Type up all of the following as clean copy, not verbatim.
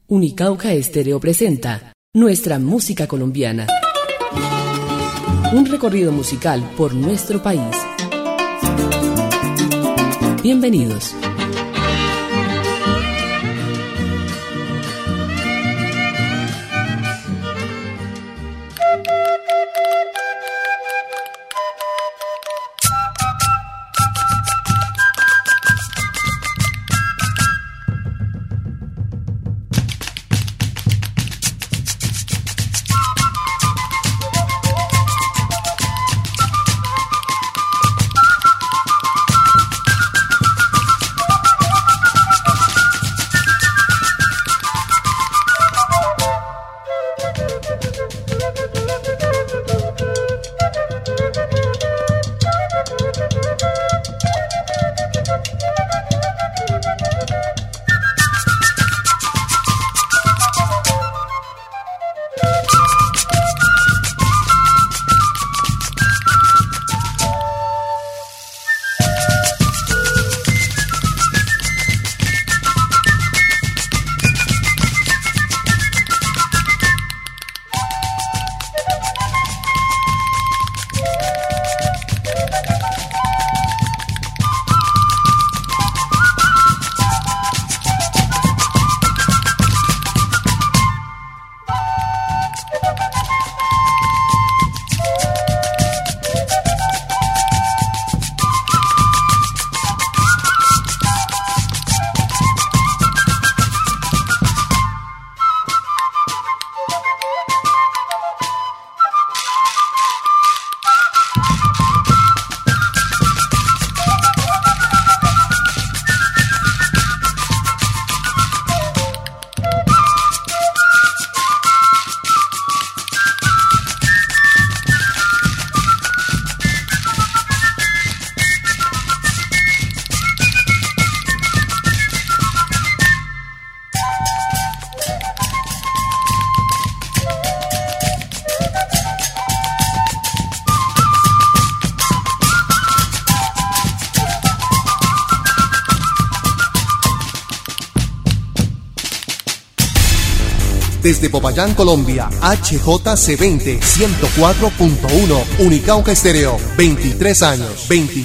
Unicauca Estéreo presenta Nuestra Música Colombiana. Un recorrido musical por nuestro país. Bienvenidos. Desde Popayán, Colombia, HJC20 104.1, Unicauca Estéreo, 23 años.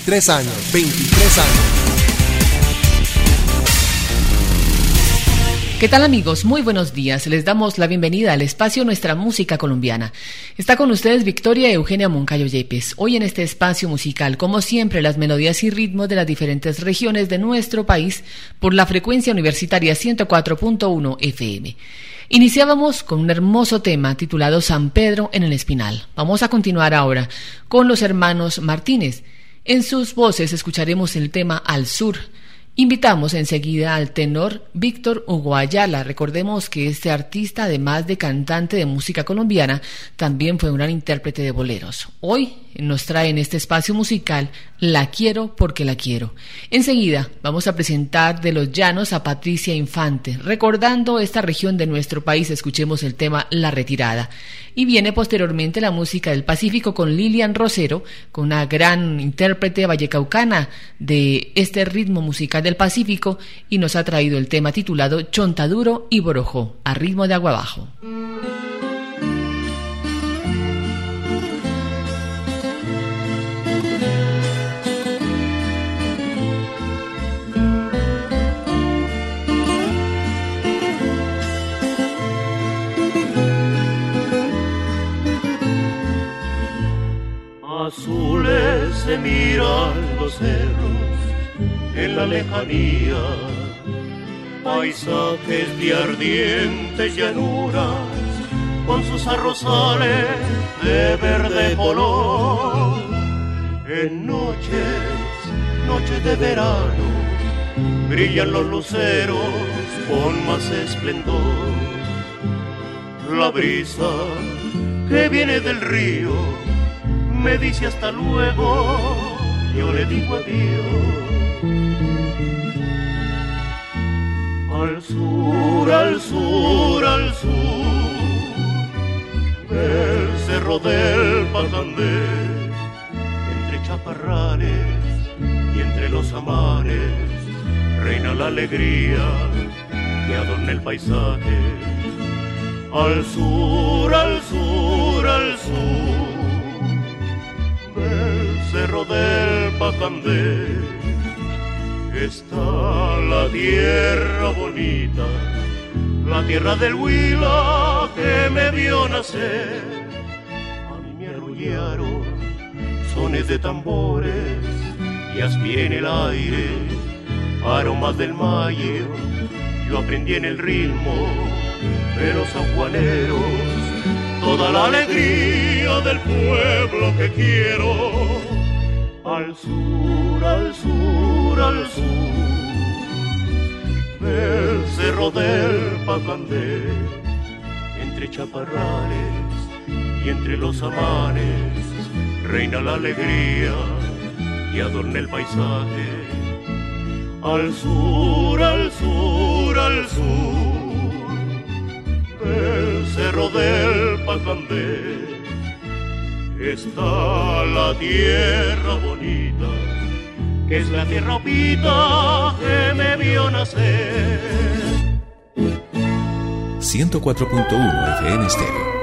¿Qué tal, amigos? Muy buenos días. Les damos la bienvenida al espacio Nuestra Música Colombiana. Está con ustedes Victoria Eugenia Moncayo Yepes. Hoy en este espacio musical, como siempre, las melodías y ritmos de las diferentes regiones de nuestro país por la frecuencia universitaria 104.1 FM. Iniciábamos con un hermoso tema titulado San Pedro en el Espinal. Vamos a continuar ahora con los hermanos Martínez. En sus voces escucharemos el tema Al Sur. Invitamos enseguida al tenor Víctor Hugo Ayala. Recordemos que este artista, además de cantante de música colombiana, también fue un gran intérprete de boleros. Hoy nos trae en este espacio musical La Quiero porque la quiero. Enseguida vamos a presentar de los llanos a Patricia Infante. Recordando esta región de nuestro país, escuchemos el tema La Retirada. Y viene posteriormente la música del Pacífico con Lilian Rosero, con una gran intérprete vallecaucana de este ritmo musical del Pacífico, y nos ha traído el tema titulado Chontaduro y Borojó, a ritmo de agua abajo. Azules se miran los cerros en la lejanía, paisajes de ardientes llanuras con sus arrozales de verde color. En noches de verano, brillan los luceros con más esplendor. La brisa que viene del río me dice hasta luego, yo le digo adiós. Al sur, al sur, al sur, el cerro del Pacandé, entre chaparrales y entre los amares, reina la alegría que adorna el paisaje. Al sur, al sur, al sur del cerro del Pacandé está la tierra bonita, la tierra del Huila que me vio nacer. A mí me arrullaron sones de tambores y así en el aire aromas del mayo. Yo aprendí en el ritmo de los sanjuaneros toda la alegría del pueblo que quiero. Al sur, al sur, al sur del cerro del Pacandé, entre chaparrales y entre los amanes, reina la alegría y adorna el paisaje. Al sur, al sur, al sur del cerro del Pacandé está la tierra bonita, que es la tierra opita que me vio nacer. 104.1 FM Estéreo.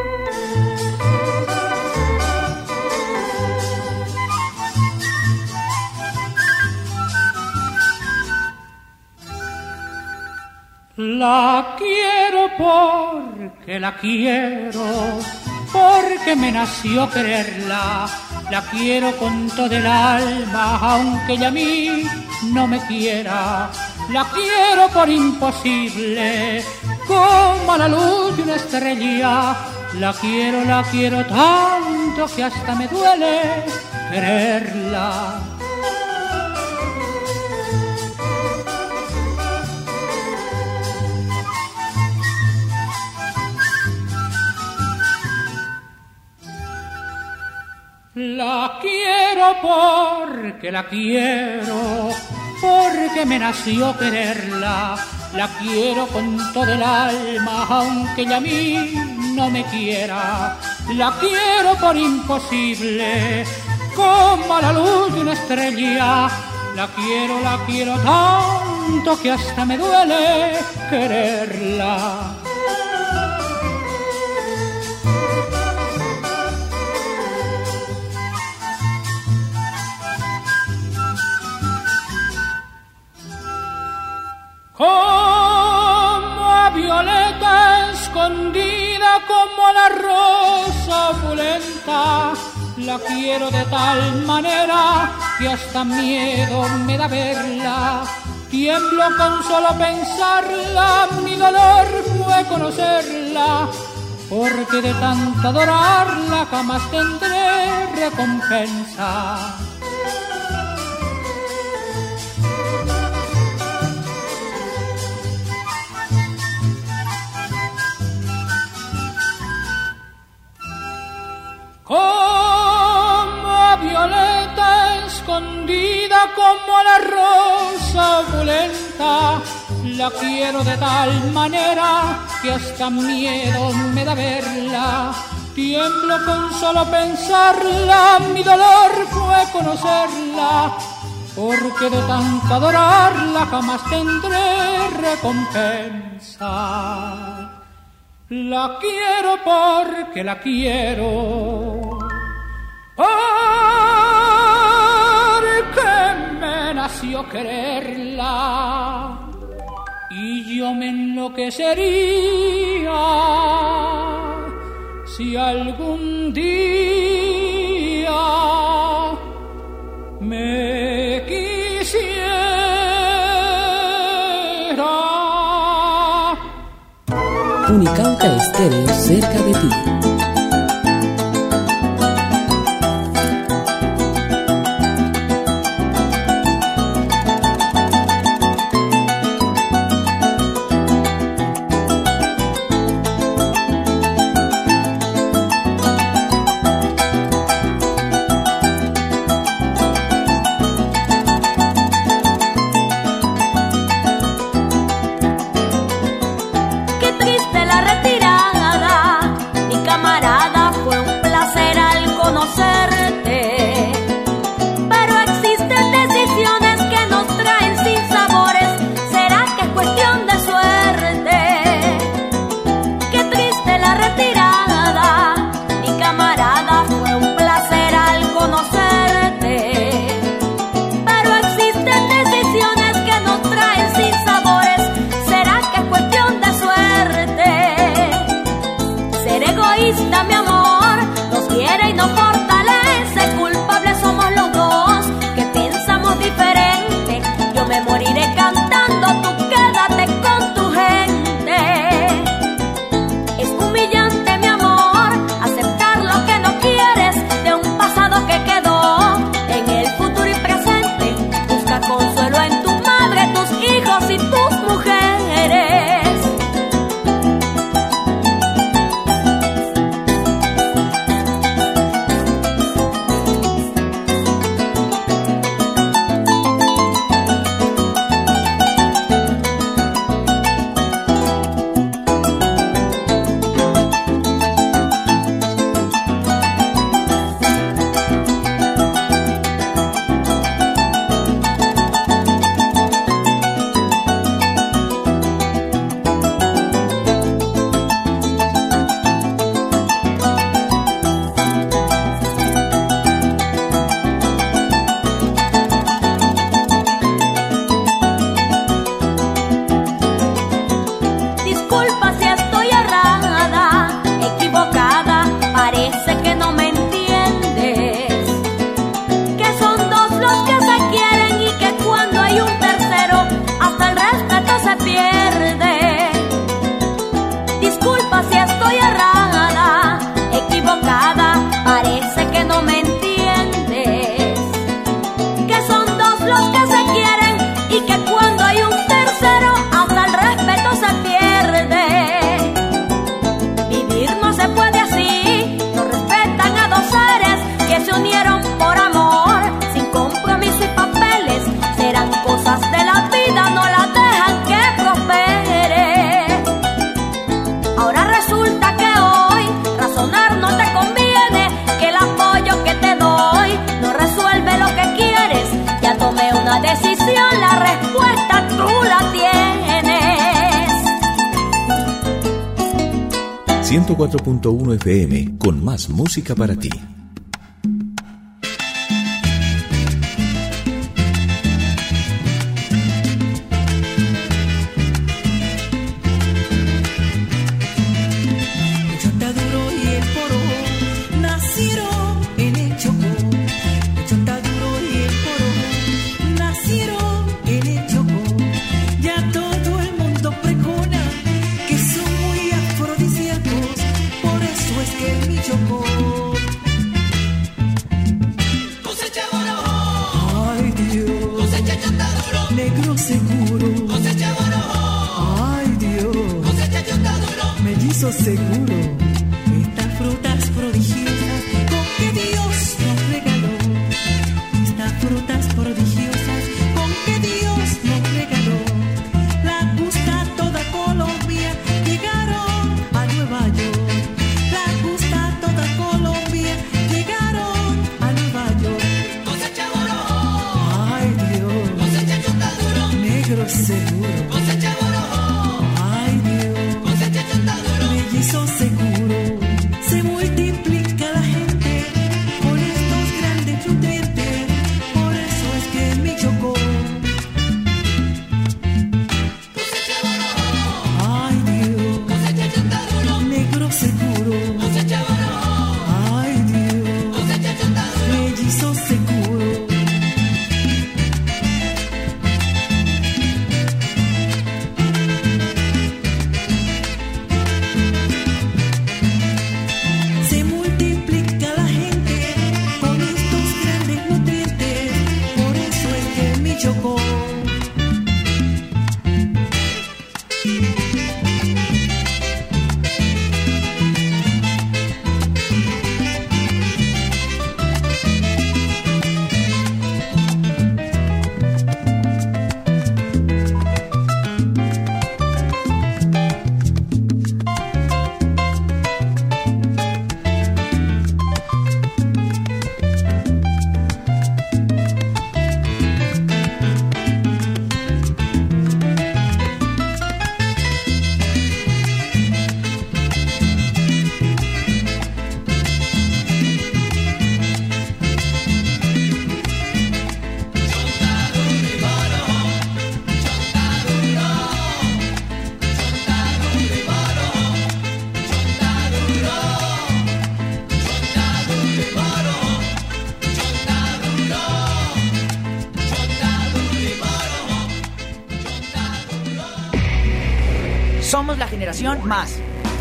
La quiero porque la quiero, porque me nació quererla. La quiero con todo el alma, aunque ella a mí no me quiera. La quiero por imposible, como a la luz de una estrella. La quiero tanto que hasta me duele quererla. La quiero porque la quiero, porque me nació quererla. La quiero con todo el alma, aunque ella a mí no me quiera. La quiero por imposible, como a la luz de una estrella. La quiero tanto que hasta me duele quererla. Como a violeta escondida, como a la rosa opulenta, la quiero de tal manera que hasta miedo me da verla. Tiemblo con solo pensarla, mi dolor fue conocerla, porque de tanto adorarla jamás tendré recompensa. Como a violeta escondida, como a la rosa opulenta, la quiero de tal manera que hasta miedo me da verla. Tiemblo con solo pensarla, mi dolor fue conocerla, porque de tanto adorarla jamás tendré recompensa. La quiero porque la quiero, porque me nació quererla, y yo me enloquecería si algún día me quisiera. Unicauca Estéreo, cerca de ti. Qué triste la retirada, mi cama 104.1 FM, con más música para ti. Seguro, estas frutas prodigiosas con que Dios nos regaló, estas frutas prodigiosas con que Dios nos regaló, la gusta toda Colombia, llegaron a Nueva York, la gusta toda Colombia, llegaron a Nueva York. Cosecha borojó, ay Dios, cosecha chontaduro, negro seguro, cosecha borojó, ay Dios, cosecha chontaduro, mellizo seguro, se multiplica la gente con estos grandes nutrientes, por eso es que mi Chocó cosecha borojó, ay Dios, cosecha chontaduro, negro seguro, cosecha borojó, ay Dios, cosecha chontaduro, mellizo seguro. Se multiplica la gente con estos grandes nutrientes, por eso es que mi Chocó Somos la generación más.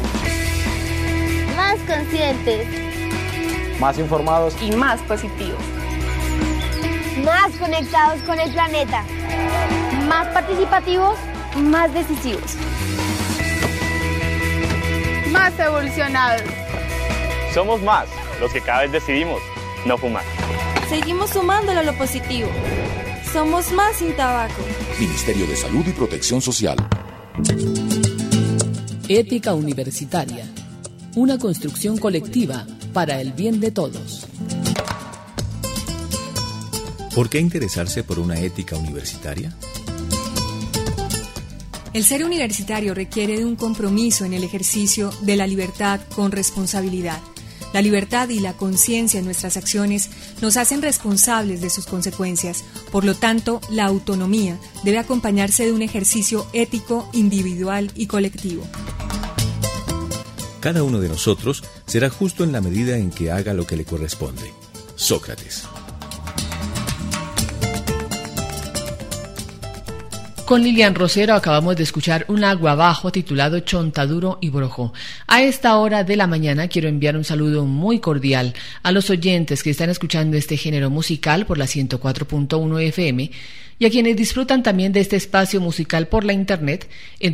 Más conscientes. Más informados y más positivos. Más conectados con el planeta. Más participativos, más decisivos. Más evolucionados. Somos más los que cada vez decidimos no fumar. Seguimos sumándolo a lo positivo. Somos más sin tabaco. Ministerio de Salud y Protección Social. Ética Universitaria. Una construcción colectiva para el bien de todos. ¿Por qué interesarse por una ética universitaria? El ser universitario requiere de un compromiso en el ejercicio de la libertad con responsabilidad. La libertad y la conciencia en nuestras acciones nos hacen responsables de sus consecuencias. Por lo tanto, la autonomía debe acompañarse de un ejercicio ético, individual y colectivo. Cada uno de nosotros será justo en la medida en que haga lo que le corresponde. Sócrates. Con Lilian Rosero acabamos de escuchar un agua abajo titulado Chontaduro y Borojó. A esta hora de la mañana quiero enviar un saludo muy cordial a los oyentes que están escuchando este género musical por la 104.1 FM y a quienes disfrutan también de este espacio musical por la internet en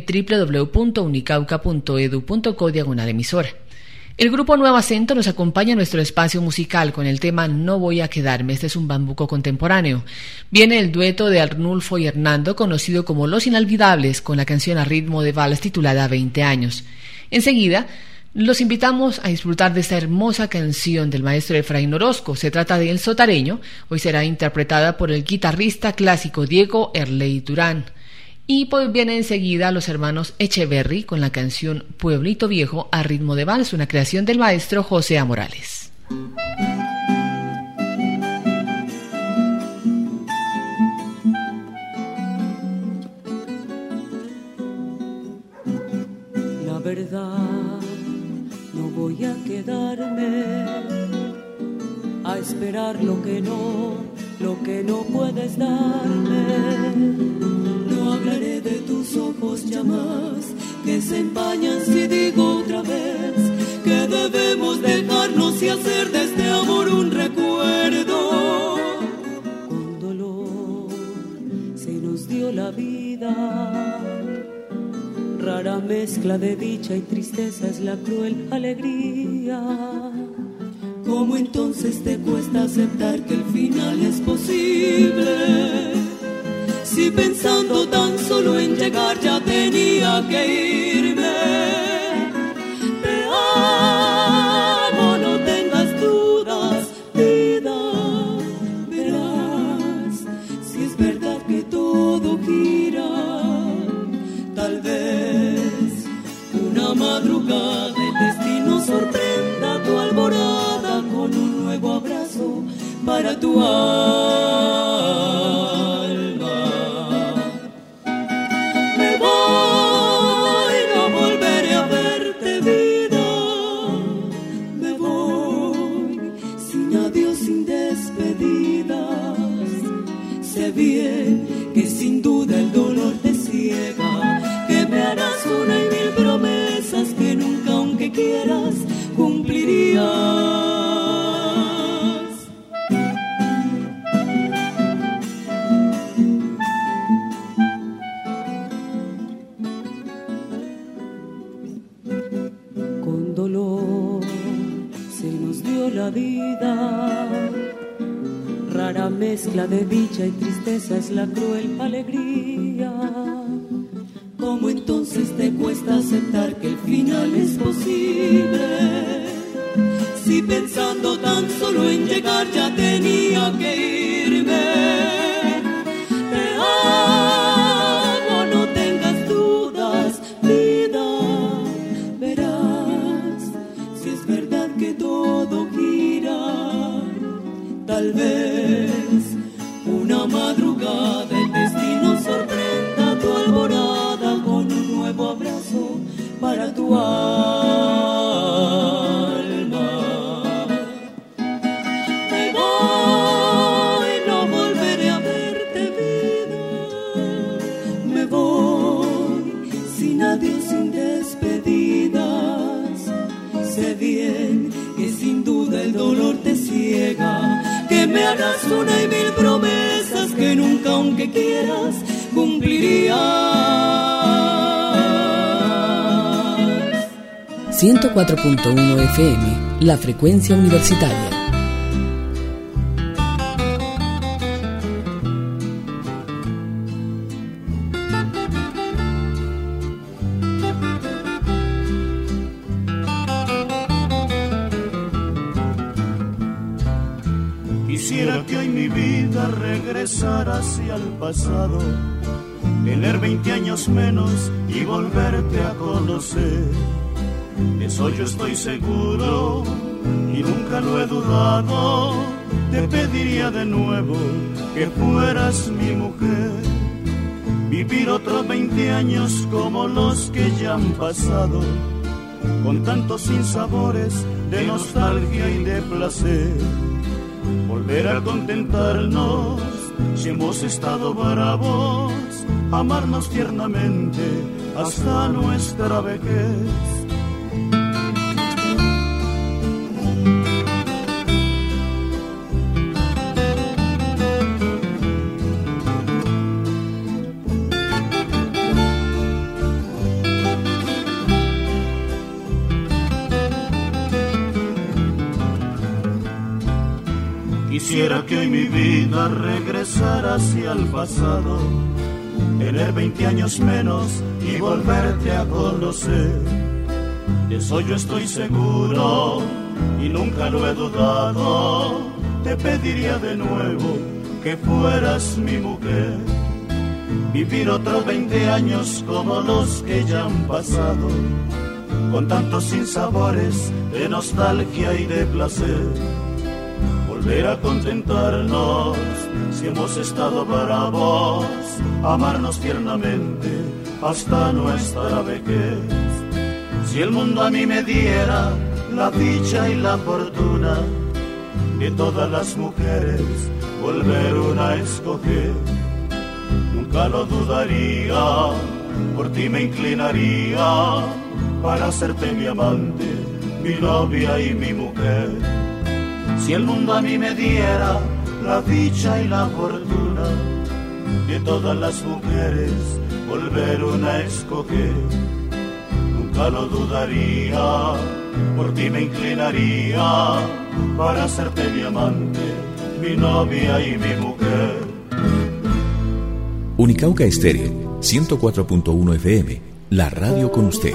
www.unicauca.edu.co/emisora. El grupo Nuevo Acento nos acompaña en nuestro espacio musical con el tema No voy a quedarme. Este es un bambuco contemporáneo. Viene el dueto de Arnulfo y Hernando, conocido como Los Inolvidables, con la canción a ritmo de vals titulada 20 años. Enseguida, los invitamos a disfrutar de esta hermosa canción del maestro Efraín Orozco. Se trata de El Sotareño. Hoy será interpretada por el guitarrista clásico Diego Erley Durán. Y pues viene enseguida los hermanos Echeverry con la canción Pueblito Viejo a ritmo de vals, una creación del maestro José A. Morales. La verdad, no voy a quedarme a esperar lo que no puedes darme. No hablaré de tus ojos ya más, que se empañan si digo otra vez que debemos dejarnos y hacer de este amor un recuerdo. Con dolor se nos dio la vida, rara mezcla de dicha y tristeza es la cruel alegría. ¿Cómo entonces te cuesta aceptar que el final es posible? Si pensando tan solo en llegar ya tenía que irme. Te amo, no tengas dudas, vida. Verás si es verdad que todo gira. Tal vez una madrugada el destino sorprenda tu alborada con un nuevo abrazo para tu alma. Me voy, no volveré a verte, vida. Me voy sin adiós, sin despedidas. Sé bien que sin duda el dolor te ciega, que me harás una y mil promesas que nunca, aunque quieras, cumplirías. Con dolor se nos dio la vida, rara mezcla de dicha y tristeza es la cruel alegría. ¿Cómo entonces te cuesta aceptar que el final es posible? Si pensando tan solo en llegar ya tenía que irme. Te amo, no tengas dudas, vida. Verás si es verdad que todo gira. Tal vez una madrugada el destino sorprenda tu alborada con un nuevo abrazo para tu alma. Me voy, no volveré a verte, vida. Me voy sin adiós, sin despedidas. Sé bien que sin duda el dolor te ciega, que me harás una y mil promesas que nunca, aunque quieras, cumplirías. 104.1 FM, la frecuencia universitaria. Quisiera que hoy mi vida regresara hacia el pasado, tener 20 años menos y volverte a conocer. De eso yo estoy seguro y nunca lo he dudado. Te pediría de nuevo que fueras mi mujer, vivir otros 20 años como los que ya han pasado, con tantos sinsabores de nostalgia y de placer. Volver a contentarnos si hemos estado bravos, amarnos tiernamente hasta nuestra vejez. Quisiera que hoy mi vida regresara hacia el pasado, tener 20 años menos y volverte a conocer. De eso yo estoy seguro y nunca lo he dudado. Te pediría de nuevo que fueras mi mujer, vivir otros 20 años como los que ya han pasado, con tantos sinsabores de nostalgia y de placer. Volver a contentarnos si hemos estado bravos, amarnos tiernamente hasta nuestra vejez. Si el mundo a mí me diera la dicha y la fortuna de todas las mujeres, volver una a escoger, nunca lo dudaría, por ti me inclinaría para hacerte mi amante, mi novia y mi mujer. Si el mundo a mí me diera la dicha y la fortuna de todas las mujeres, volver una a escoger, nunca lo dudaría, por ti me inclinaría para hacerte mi amante, mi novia y mi mujer. Unicauca Estéreo, 104.1 FM, la radio con usted.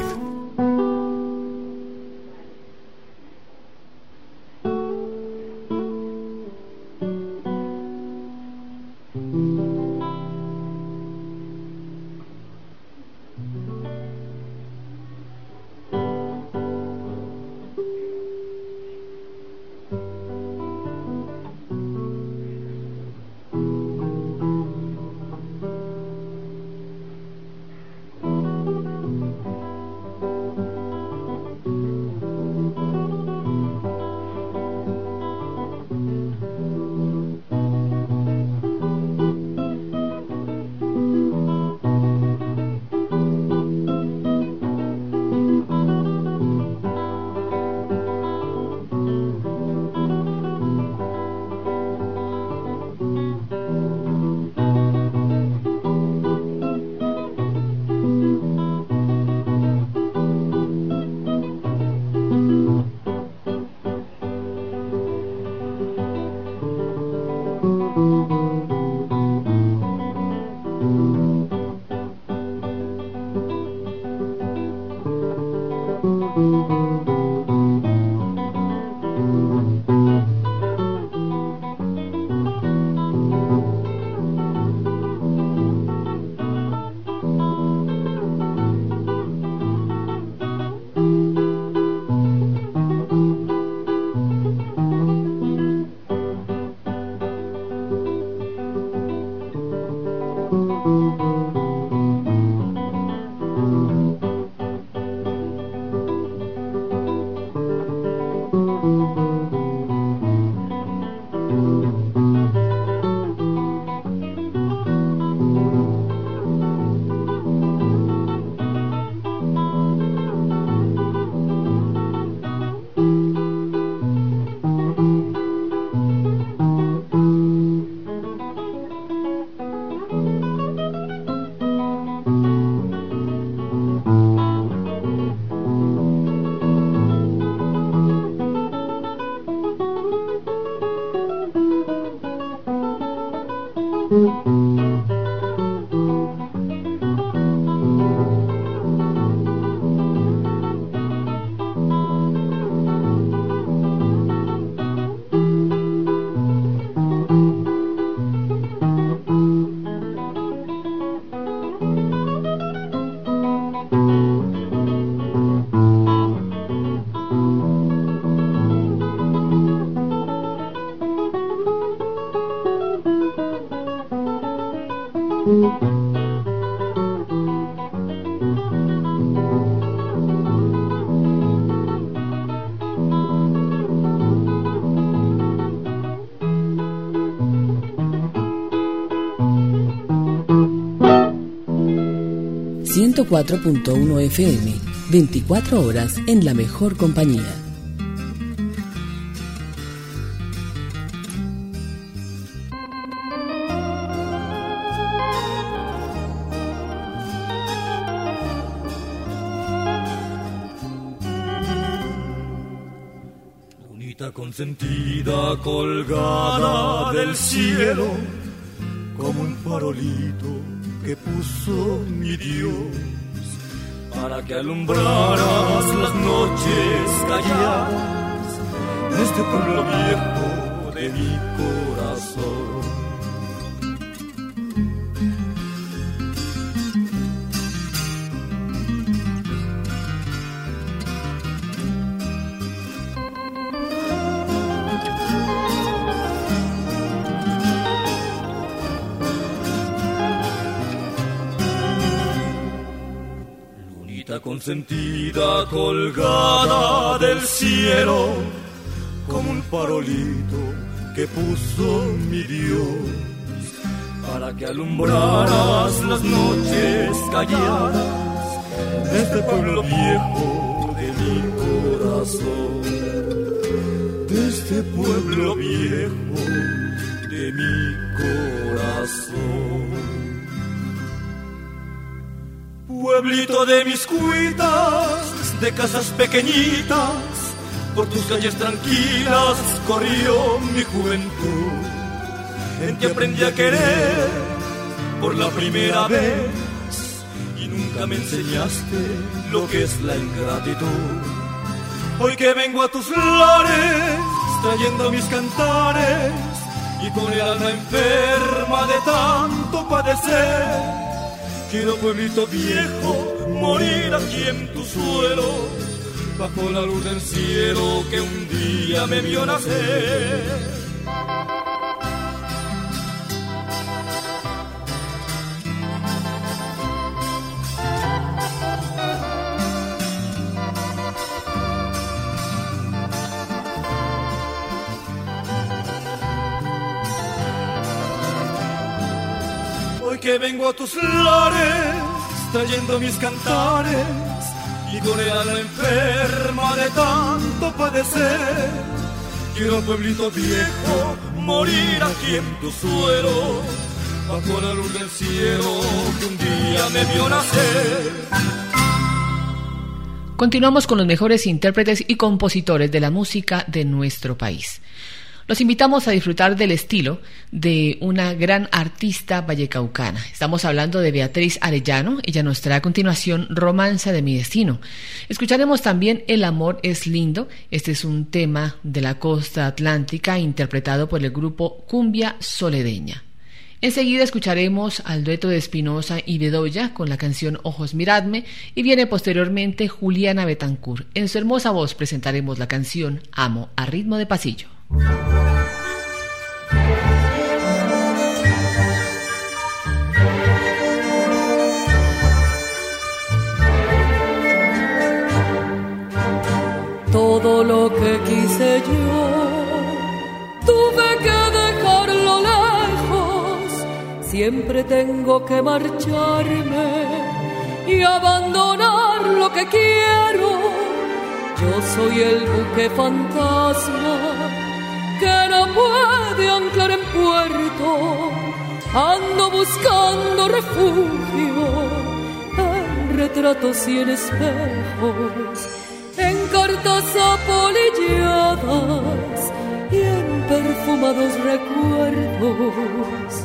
.1 FM, 24 horas en la mejor compañía. Lunita consentida colgada del cielo, como un farolito que puso mi Dios para que alumbraras las noches calladas de este pueblo viejo de mi corazón. consentida colgada del cielo, como un farolito que puso mi Dios, para que alumbraras las noches calladas de este pueblo viejo de mi corazón, de este pueblo viejo de mi corazón. Pueblito de mis cuitas, de casas pequeñitas, por tus calles tranquilas corrió mi juventud. En ti aprendí a querer por la primera vez y nunca me enseñaste lo que es la ingratitud. Hoy que vengo a tus lares trayendo mis cantares y con el alma enferma de tanto padecer, quiero, pueblito viejo, morir aquí en tu suelo, bajo la luz del cielo que un día me vio nacer. Hoy que vengo a tus lares, trayendo mis cantares y con el alma enferma de tanto padecer, quiero, pueblito viejo, morir aquí en tu suelo, bajo la luz del cielo que un día me vio nacer. Continuamos con los mejores intérpretes y compositores de la música de nuestro país. Los invitamos a disfrutar del estilo de una gran artista vallecaucana. Estamos hablando de Beatriz Arellano. Ella nos trae a continuación Romance de mi destino. Escucharemos también El amor es lindo. Este es un tema de la costa atlántica interpretado por el grupo Cumbia Soledeña. Enseguida escucharemos al dueto de Espinosa y Bedoya con la canción Ojos Miradme y viene posteriormente Juliana Betancourt. En su hermosa voz presentaremos la canción Amo a ritmo de pasillo. Todo lo que quise yo, tuve que dejarlo lejos. Siempre tengo que marcharme y abandonar lo que quiero. Yo soy el buque fantasma que no puede anclar en puerto. Ando buscando refugio en retratos y en espejos, en cartas apolilladas y en perfumados recuerdos.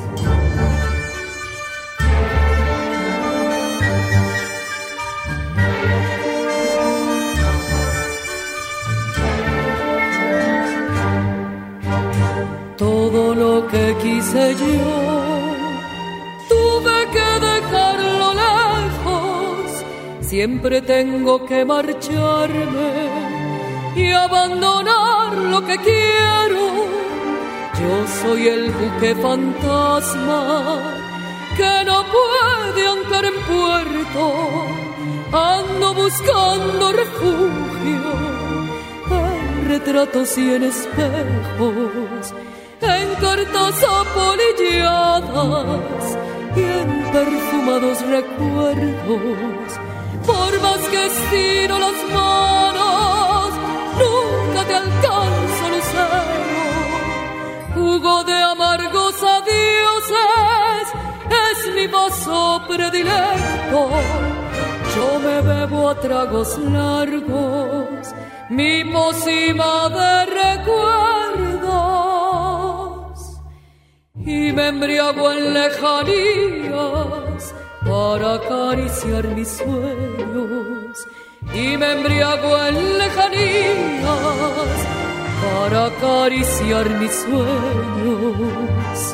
Todo lo que quise yo, tuve que dejarlo lejos. Siempre tengo que marcharme y abandonar lo que quiero. Yo soy el buque fantasma que no puede anclar en puerto. Ando buscando refugio en retratos y en espejos, en cartas apolilladas y en perfumados recuerdos. Por más que estiro las manos, nunca te alcanzo, lucero. Jugo de amargos adioses es mi vaso predilecto. Yo me bebo a tragos largos mi pócima de recuerdos y me embriago en lejanías para acariciar mis sueños, y me embriago en lejanías para acariciar mis sueños.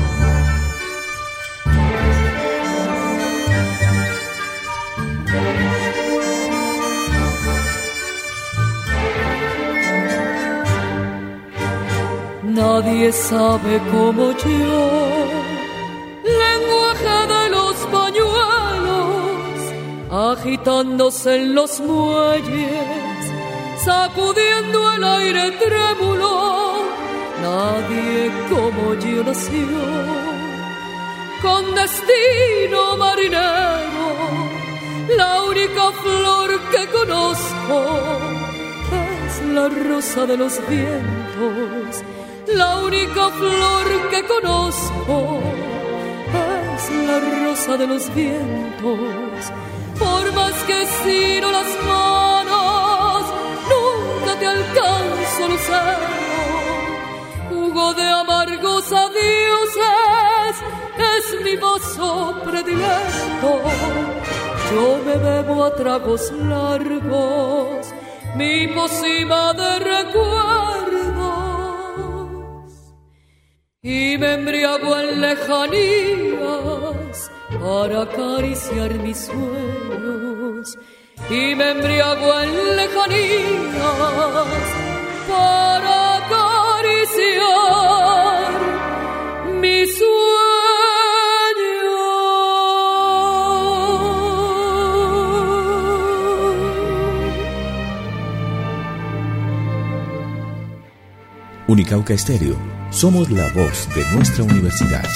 Nadie sabe como yo lenguaje de los pañuelos, agitándose en los muelles, sacudiendo el aire trémulo. Nadie como yo nació, con destino marinero. La única flor que conozco es la rosa de los vientos. La única flor que conozco es la rosa de los vientos. Por más que estiro las manos, nunca te alcanzo, lucero. Jugo de amargos adioses es mi vaso predilecto. Yo me bebo a tragos largos mi pócima de recuerdos y me embriago en lejanías para acariciar mis sueños, y me embriago en lejanías para acariciar mis sueños. Unicauca Estéreo, somos la voz de nuestra universidad.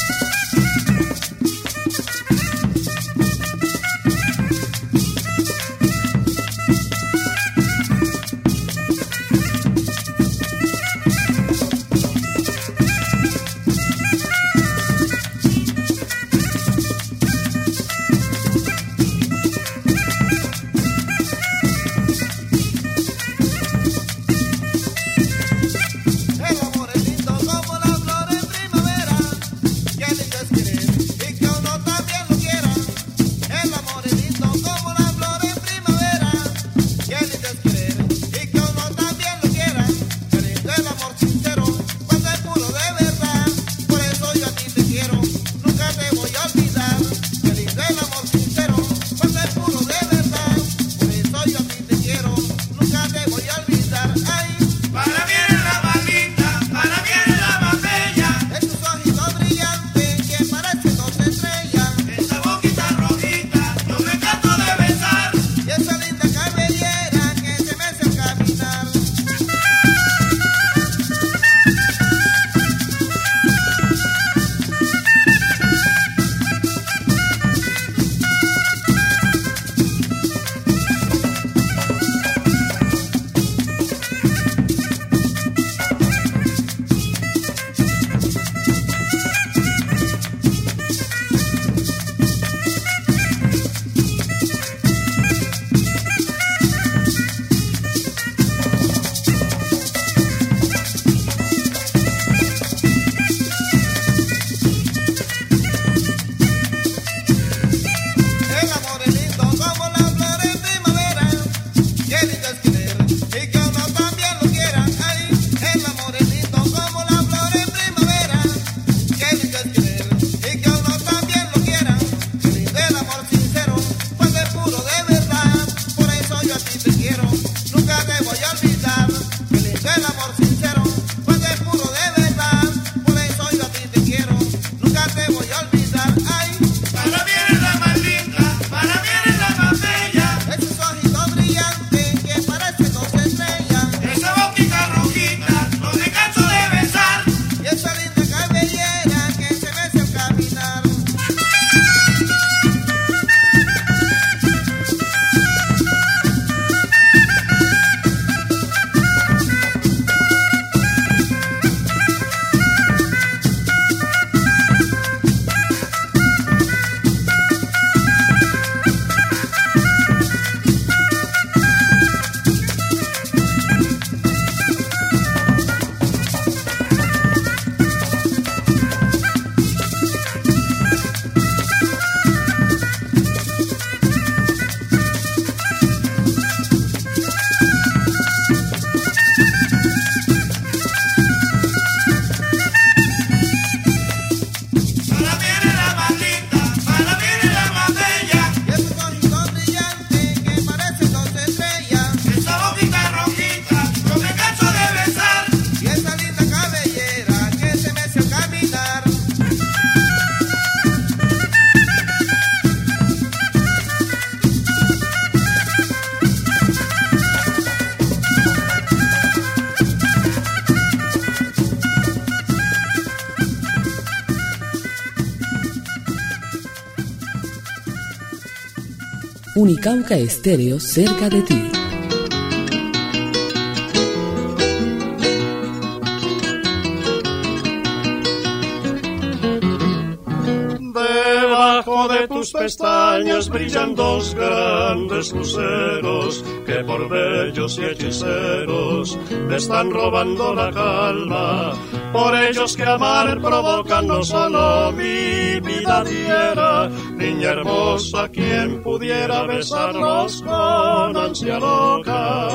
Unicauca Estéreo, cerca de ti. Debajo de tus pestañas brillan dos grandes luceros que por bellos y hechiceros me están robando la calma. Por ellos que amar provocan no solo mi vida diera, niña hermosa, quien pudiera besarlos con ansia loca.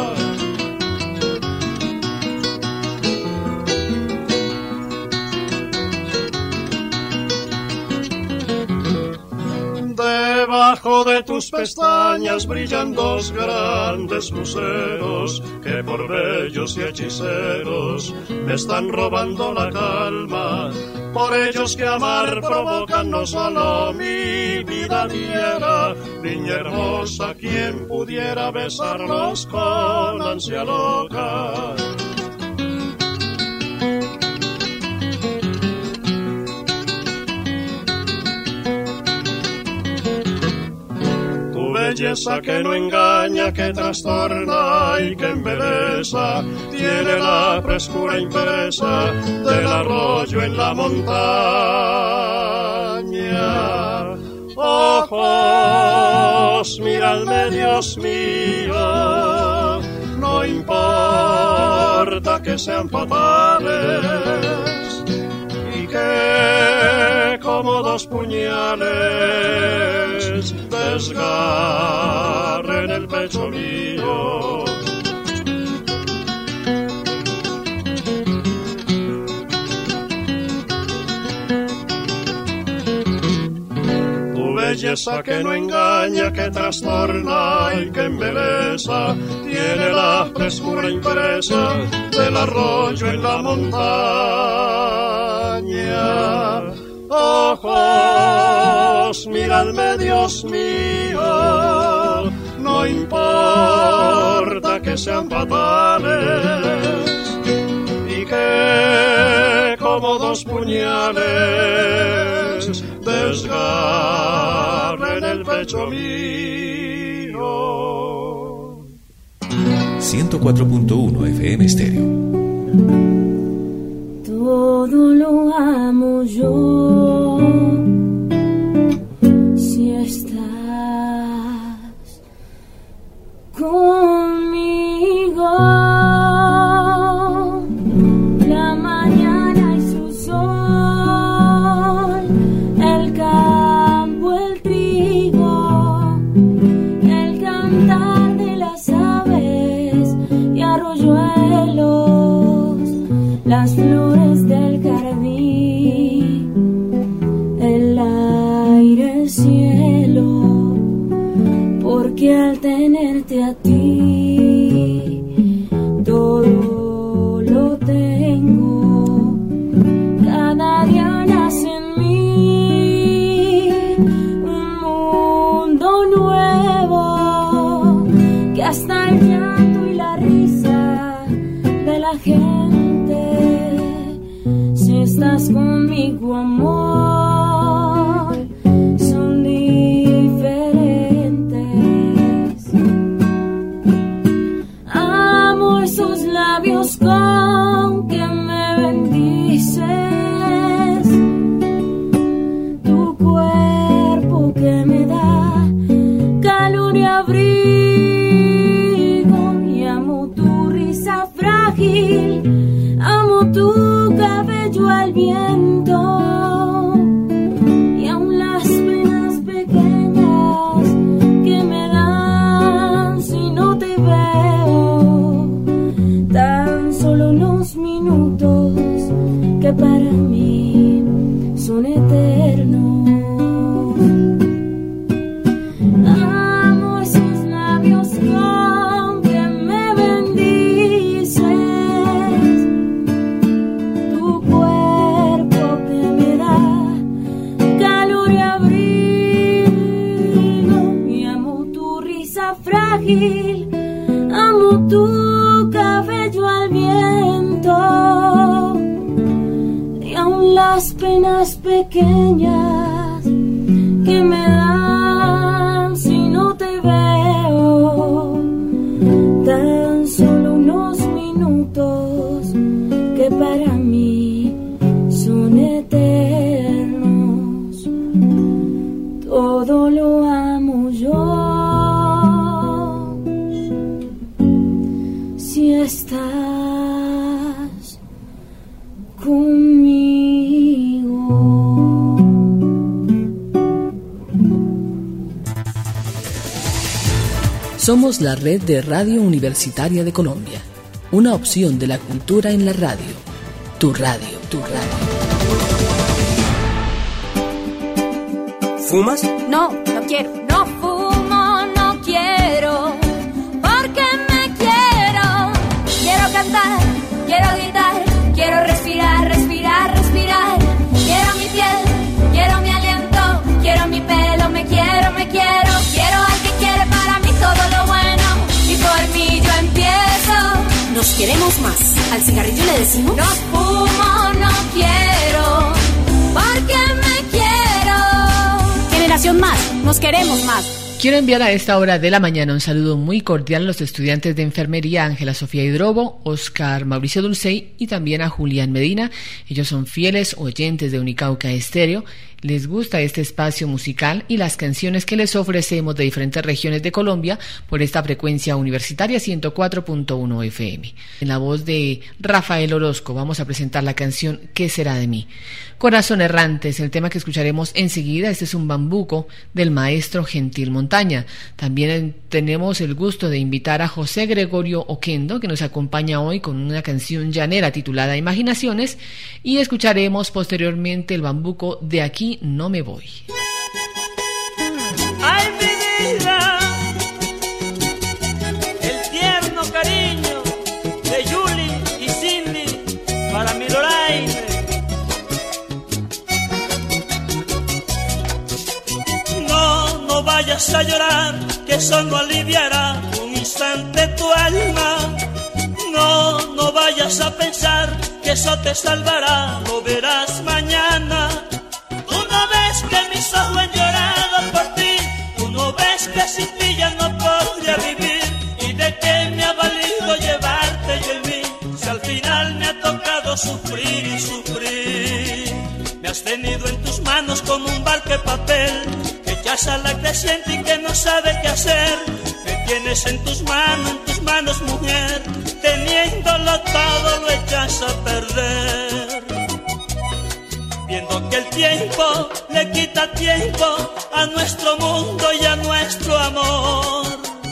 Debajo de tus pestañas brillan dos grandes luceros que por bellos y hechiceros me están robando la calma. Por ellos que amar provocan no solo mi vida diera, niña hermosa, quien pudiera besarlos con ansia loca. Belleza que no engaña, que trastorna y que embeleza, tiene la frescura impresa del arroyo en la montaña. Ojos, miradme, Dios mío, no importa que sean fatales y que como dos puñales desgarren el pecho mío. Tu belleza que no engaña, que trastorna y que embeleza, tiene la frescura impresa del arroyo en la montaña. Ojos, miradme, Dios mío, no importa que sean fatales y que como dos puñales desgarren el pecho mío. 104.1 FM Estéreo. Todo lo amo yo, si estás conmigo. La mañana y su sol, el campo, el trigo, el cantar de las aves y arroyuelos, las flores del jardín, el aire, el cielo, porque al tenerte a ti todo lo tengo. Cada día nace en mí un mundo nuevo, que hasta el llanto y la risa de la gente, si estás conmigo, amor, son diferentes. Amo esos labios con que me bendices, tu cuerpo que me da calor y abrigo, y amo tu risa frágil, amo tu cabello al viento, y aun las penas pequeñas que me dan si no te veo, tan solo unos minutos que para mí son eternos. Amo esos labios con que me bendices, tu cuerpo que me da calor y abrigo, y amo tu risa frágil, amo tu cabello al viento, y aun las penas pequeñas que me dan si no te veo, minutos que para mí son eternos. Todo lo amo yo. Si estás conmigo. Somos la red de Radio Universitaria de Colombia, una opción de la cultura en la radio. Tu radio, tu radio. ¿Fumas? No, no quiero. No fumo, no quiero, porque me quiero. Quiero cantar, quiero gritar, quiero respirar, respirar, respirar. Quiero mi piel, quiero mi aliento, quiero mi pelo, me quiero, me quiero. Quiero al que quiere para mí todo lo bueno, y por mí yo empiezo. Nos queremos más. ¿Al cigarrillo le decimos? No fumo, no quiero, porque me quiero. Generación Más, nos queremos más. Quiero enviar a esta hora de la mañana un saludo muy cordial a los estudiantes de enfermería Ángela Sofía Hidrobo, Oscar Mauricio Dulcey y también a Julián Medina. Ellos son fieles oyentes de Unicauca Estéreo. Les gusta este espacio musical y las canciones que les ofrecemos de diferentes regiones de Colombia por esta frecuencia universitaria 104.1 FM. En la voz de Rafael Orozco vamos a presentar la canción ¿Qué será de mí? Corazón Errante es el tema que escucharemos enseguida. Este es un bambuco del maestro Gentil Montaña. También tenemos el gusto de invitar a José Gregorio Oquendo, que nos acompaña hoy con una canción llanera titulada Imaginaciones, y escucharemos posteriormente el bambuco De aquí no me voy. ¡Ay, mi vida! El tierno cariño de Julie y Cindy para mi Loraine. No vayas a llorar, que eso no aliviará un instante tu alma. No vayas a pensar que eso te salvará, lo verás mañana. Tú no ves que mis ojos han llorado por ti, tú no ves que sin ti ya no podría vivir. ¿Y de qué me ha valido llevarte yo en mí, si al final me ha tocado sufrir y sufrir? Me has tenido en tus manos como un barco papel, que echas a la creciente y que no sabe qué hacer. Me tienes en tus manos mujer, teniéndolo todo lo echas a perder. Viendo que el tiempo le quita tiempo a nuestro mundo y a nuestro amor.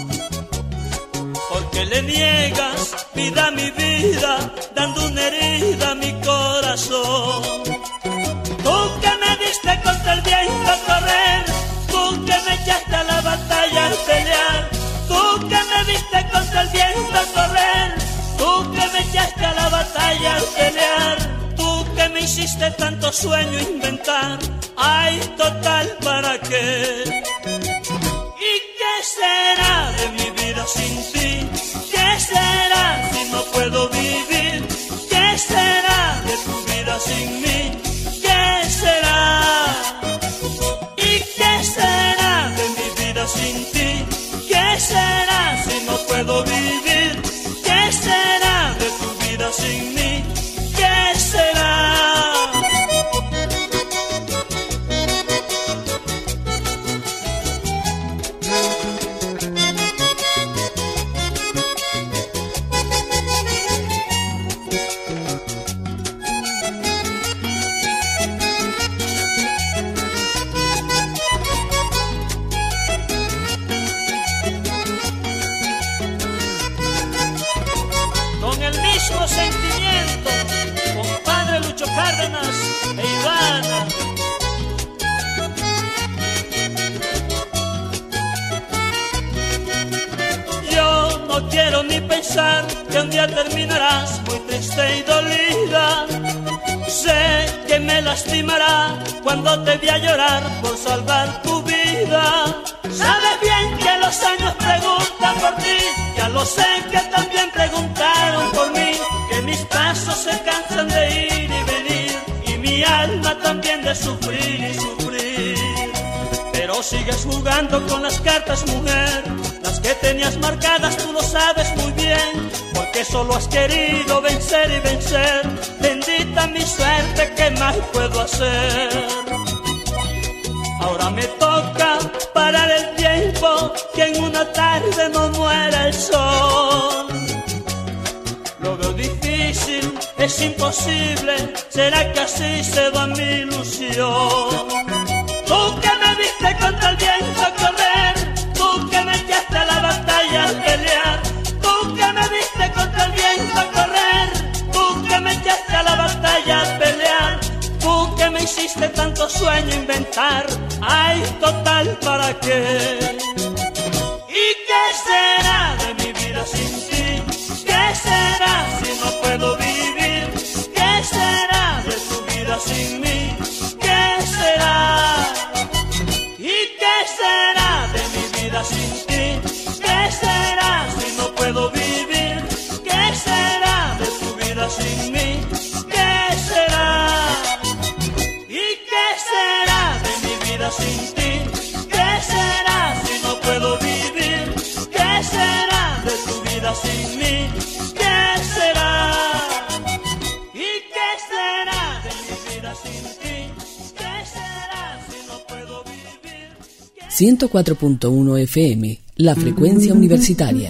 Porque le niegas vida a mi vida, dando una herida a mi corazón. Tú que me diste contra el viento a correr, tú que me echaste a la batalla a pelear. Tú que me diste contra el viento a correr, tú que me echaste a la batalla a pelear. Tú que me hiciste tanto sueño inventar, ay, total, ¿para qué? ¿Y qué será de mi vida sin ti? ¿Qué será si no puedo vivir? ¿Qué será de tu vida sin mí? ¿Qué será? ¿Y qué será de mi vida sin ti? ¿Qué será si no puedo vivir? ¿Qué será de tu vida sin mí? ¿Qué será? Sentimiento, compadre Lucho Cárdenas e Ivana. Yo no quiero ni pensar que un día terminarás muy triste y dolida. Sé que me lastimará cuando te vi a llorar por salvar tu vida. Sabes bien que los años preguntan por ti, ya lo sé que también preguntaron por mí, que mis pasos se cansan de ir y venir, y mi alma también de sufrir y sufrir. Pero sigues jugando con las cartas, mujer, las que tenías marcadas, tú lo sabes muy bien. porque solo has querido vencer y vencer. Bendita mi suerte, ¿qué más puedo hacer? Ahora me toca parar el tiempo, que en una tarde no muera el sol. Lo veo difícil, es imposible, ¿será que así se va mi ilusión? Tú que me viste contra el viento a correr, tú que me echaste a la batalla a pelear, tú que me viste contra el viento a correr, tú que me echaste a la batalla a pelear, tú que me hiciste tanto sueño inventar, ay, total, ¿para qué? ¿Y qué será de mi vida sin ti? ¿Qué será si no puedo vivir? ¿Qué será de tu vida sin mí? ¿Qué será? ¿Y qué será de mi vida sin ti? ¿Qué será si no puedo vivir? ¿Qué será de tu vida sin mí? ¿Qué será? ¿Y qué será de mi vida sin ti? ¿Qué será si no puedo vivir? ¿Qué será de tu vida sin mí? ¿Qué será? ¿Y qué será de mi vida sin ti? ¿Qué será si no puedo vivir? 104.1 FM, la frecuencia universitaria.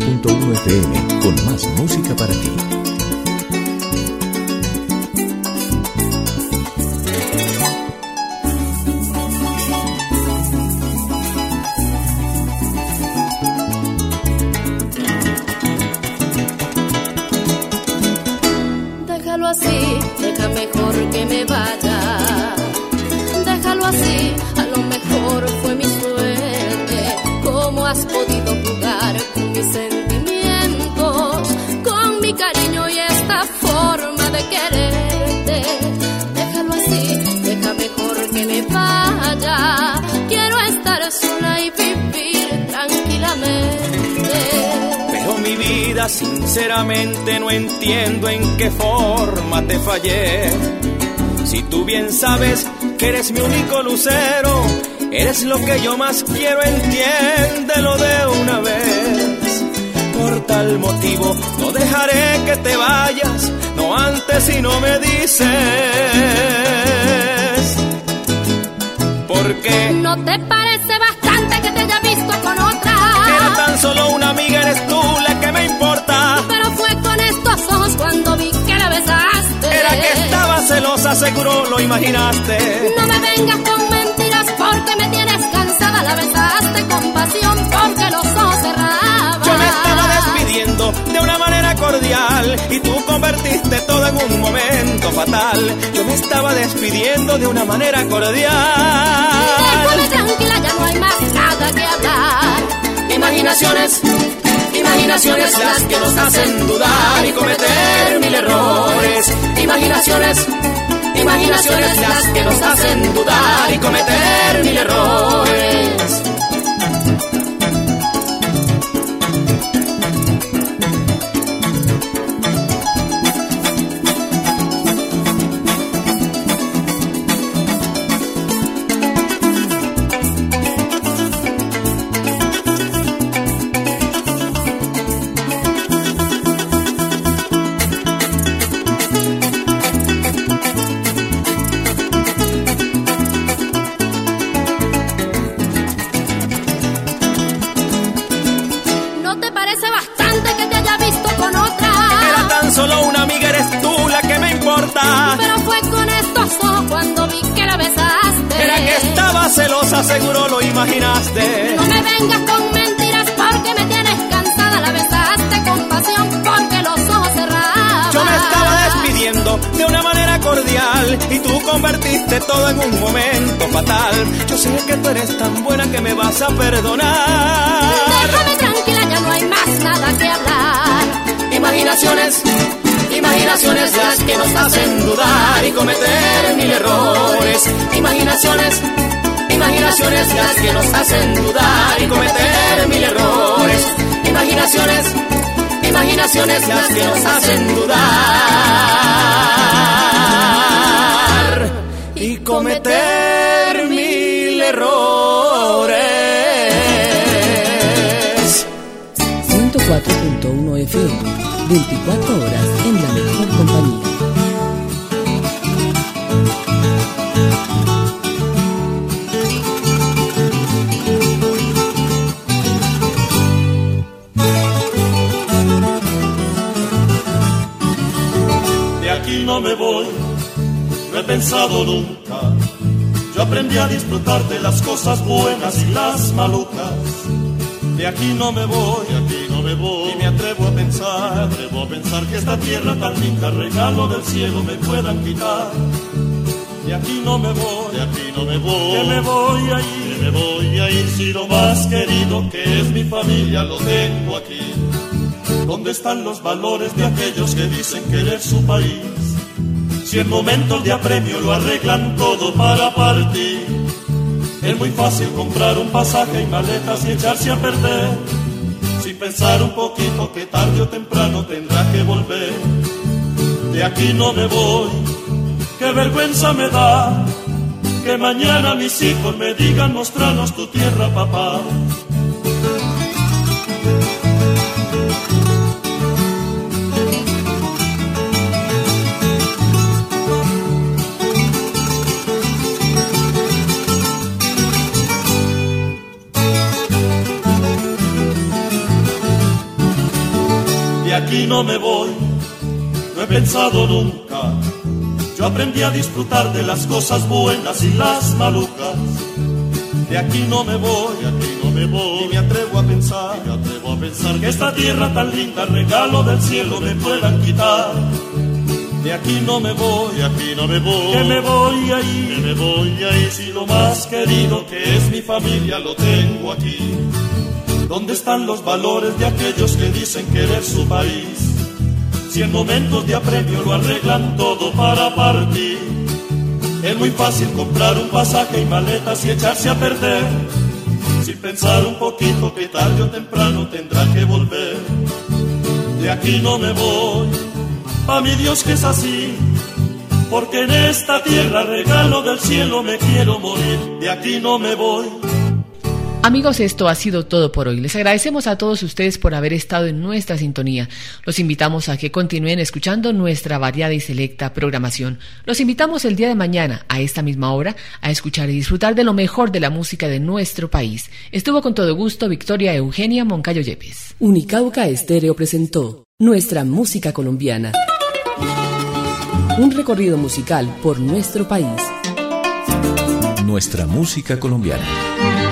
104.1 FM con más música para ti. Déjalo así, deja mejor que me vaya. Déjalo así, a lo mejor fue mi suerte. ¿Cómo has podido jugar con mis sentimientos, con mi cariño y esta forma de quererte? Déjalo así, deja mejor que me vaya. Quiero estar sola y vivir tranquilamente. Pero mi vida, sinceramente no entiendo en qué forma te fallé. Si tú bien sabes que eres mi único lucero, eres lo que yo más quiero, entiéndelo de una vez. Por tal motivo no dejaré que te vayas, no antes si no me dices. ¿Por qué? ¿No te parece bastante que te haya visto con otra? Era tan solo una amiga, eres tú la que me importa. Pero fue con estos ojos cuando vi que la besaste. Era que estaba celosa, seguro lo imaginaste. No me vengas con mentiras porque me tienes cansada. La besaste con pasión porque los ojos cerraban. Yo me estaba despidiendo de una manera cordial y tú convertiste todo en un momento fatal. Yo me estaba despidiendo de una manera cordial. Déjame tranquila, ya no hay más nada que hablar. Imaginaciones, imaginaciones las que nos hacen dudar y cometer mil errores. Imaginaciones, imaginaciones las que nos hacen dudar y cometer mil errores. Solo una amiga, eres tú la que me importa. Pero fue con estos ojos cuando vi que la besaste. Era que estaba celosa, seguro lo imaginaste. No me vengas con mentiras porque me tienes cansada. La besaste con pasión porque los ojos cerraban. Yo me estaba despidiendo de una manera cordial y tú convertiste todo en un momento fatal. Yo sé que tú eres tan buena que me vas a perdonar. Déjame tranquila, ya no hay más nada que hablar. Imaginaciones, imaginaciones las que nos hacen dudar y cometer mil errores. Imaginaciones, imaginaciones las que nos hacen dudar y cometer mil errores. Imaginaciones, imaginaciones las que nos hacen dudar y cometer mil errores. 104.1 FM, 24 horas en la mejor compañía. De aquí no me voy, no he pensado nunca. Yo aprendí a disfrutar de las cosas buenas y las malucas. De aquí no me voy, y me atrevo a pensar que esta tierra tan linda, regalo del cielo, me puedan quitar. De aquí no me voy, que me voy a ir, si lo más querido que es mi familia lo tengo aquí. ¿Dónde están los valores de aquellos que dicen querer su país? Si en momentos de apremio lo arreglan todo para partir. Es muy fácil comprar un pasaje y maletas y echarse a perder, sin pensar un poquito que tarde o temprano tendrá que volver. De aquí no me voy, qué vergüenza me da que mañana mis hijos me digan: mostranos tu tierra, papá. aquí no me voy, no he pensado nunca. Yo aprendí a disfrutar de las cosas buenas y las malucas. De aquí no me voy, y me atrevo a pensar, que esta tierra tan linda, regalo del cielo, me puedan quitar. De aquí no me voy, que me voy ahí, si lo más querido que es mi familia lo tengo aquí. ¿Dónde están los valores de aquellos que dicen querer su país? Si en momentos de apremio lo arreglan todo para partir. Es muy fácil comprar un pasaje y maletas y echarse a perder, sin pensar un poquito que tarde o temprano tendrá que volver. De aquí no me voy, a mi Dios que es así, porque en esta tierra, regalo del cielo, me quiero morir. De aquí no me voy. Amigos, esto ha sido todo por hoy. Les agradecemos a todos ustedes por haber estado en nuestra sintonía. Los invitamos a que continúen escuchando nuestra variada y selecta programación. Los invitamos el día de mañana, a esta misma hora, a escuchar y disfrutar de lo mejor de la música de nuestro país. Estuvo con todo gusto Victoria Eugenia Moncayo Yepes. Unicauca Estéreo presentó Nuestra Música Colombiana. Un recorrido musical por nuestro país. Nuestra música colombiana.